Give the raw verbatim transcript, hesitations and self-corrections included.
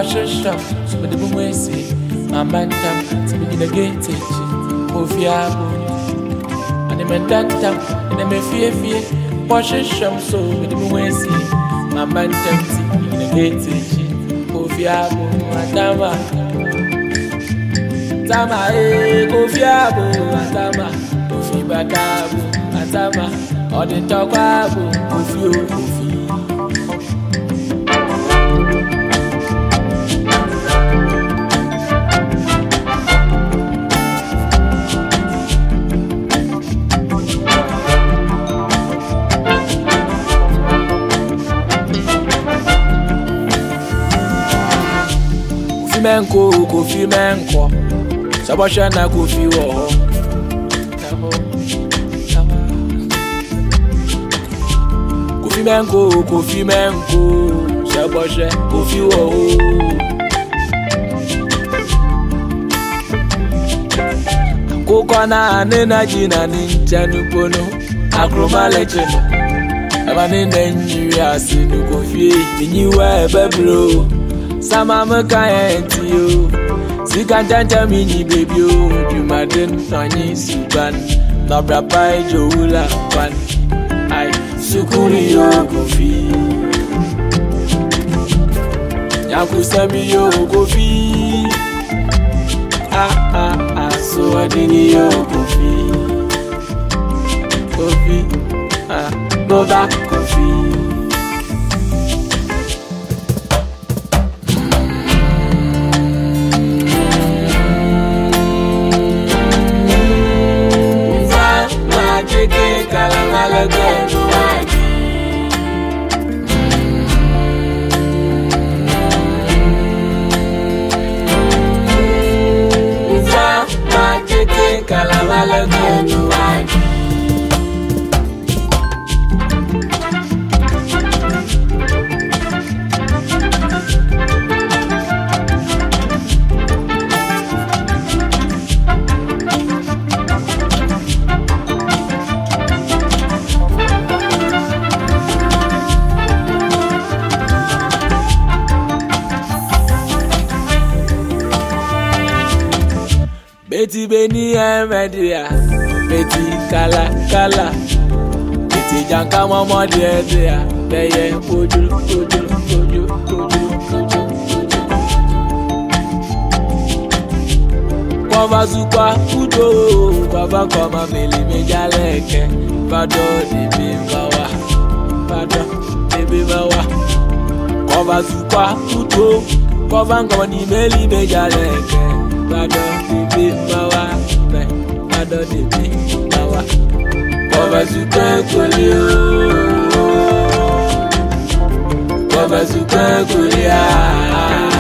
Washington, some of the Mwesi, my man, some of the gate, Kofiabo, and the Mendantam, and the Mefia, Washington, so with the Mwesi, my man, some of the gate, Kofiabo, Atama, Tama, Kofiabo, Atama, Kofi Bakabo, Atama, or the Tokabo, Kofi, Kofi. Menko, Kofi Menko, Sabashana Kofi Wo. Kofi Menko, Kofi Menko, Sabasha Kofi Wo. Kokona nena jina ninja nupono, akroma legend. Abane Nigeria sinu Kofi, minyiwa bebro. Sama makaenti yo, sikantanta mini baby yo. Jumaden nani suban, na brapa joula pan. Ay sukuri yo Kofi, nyakusami yo Kofi. Ah ah ah, so adini yo Kofi, Kofi, ah boba Kofi. Betty Beni Media, Betty Kala Kala, Betty Janka Mama dear dear, Beye Oju Oju Oju Oju Oju. Kwava Zupa Udo, Kwava Koma Meli Mejaleke, Bado Debi Bawa, Bado Debi Bawa. Kwava Zupa Udo, Kwava Koma Meli Mejaleke. Bado debi bawa, bado debi bawa. Baba zuka kulio, baba zuka kulia.